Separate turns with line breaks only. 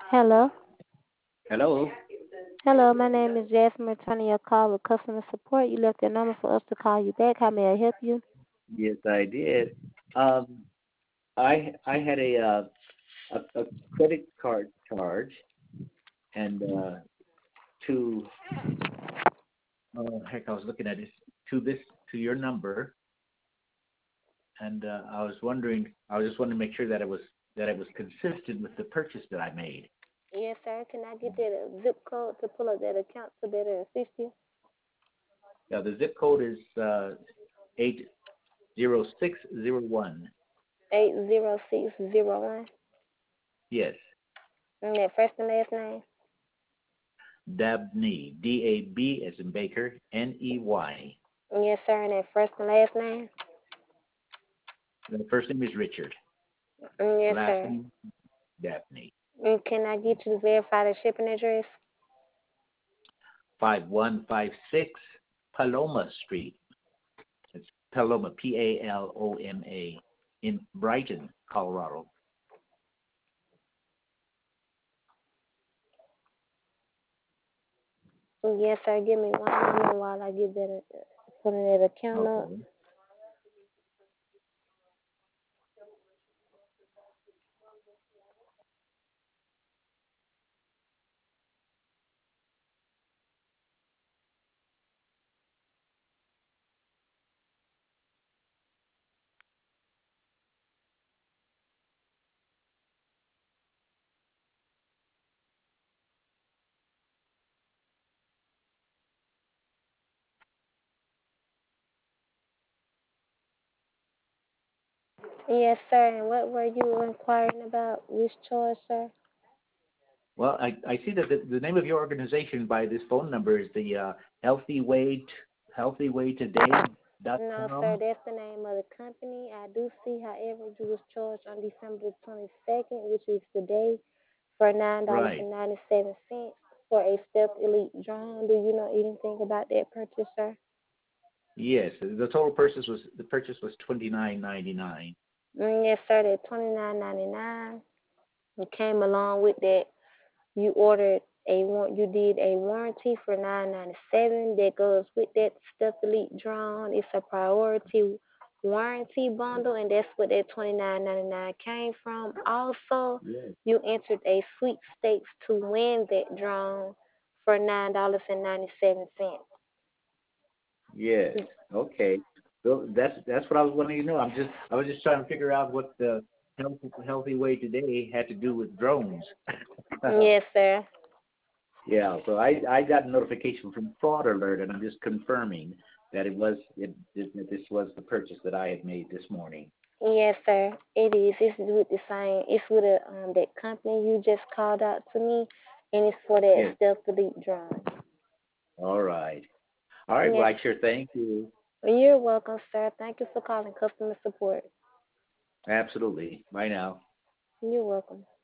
Hello.
Hello.
Hello, my name is Jasmine, returning your call with customer support. You left your number for us to call you back. How may I help you?
Yes, I did. Um, I had a credit card charge and to heck, I was looking at this to your number, and I was just wondering to make sure that it was consistent with the purchase that I made.
Yes, sir. Can I get that zip code to pull up that account to better assist you?
Yeah, the zip code is 80601.
80601.
Yes,
And that first and last name?
Dabney, DAB as in Baker, NEY.
Yes, sir. And that first and last name?
The first name is Richard.
Yes,
Last
sir.
name Dabney.
And can I get you to verify the shipping address?
5156 Paloma Street. It's Paloma, Paloma, in Brighton, Colorado.
Yes, sir. Give me 1 moment while I get that putting that account up.
Okay.
Yes, sir. And what were you inquiring about? Which charge, sir?
Well, I see that the name of your organization by this phone number is the
No, sir,
healthywaytoday.com.
that's the name of the company. I do see, however, you was charged on December 22nd, which is today, for
Right.
$9.97 for a Stealth Elite drone. Do you know anything about that purchase, sir?
Yes. The purchase was $29.99.
Yes, sir, that $29.99. It came along with that. You ordered you did a warranty for $9.97 that goes with that Stealth Elite drone. It's a priority warranty bundle, and that's what that $29.99 came from. Also,
Yes.
you entered a sweepstakes to win that drone for $9.97.
Yes. Okay. So that's what I was wanting to know. I was just trying to figure out what the healthy way today had to do with drones.
Yes, sir.
Yeah. So I got a notification from Fraud Alert, and I'm just confirming that that this was the purchase that I had made this morning.
Yes, sir. It is. It's with the same. It's with that company you just called out to me, and it's for that
Yes.
Stealth Elite drone.
All right. All right. Well,
Yes.
I sure thank you.
You're welcome, sir. Thank you for calling customer support.
Absolutely. Bye now.
You're welcome.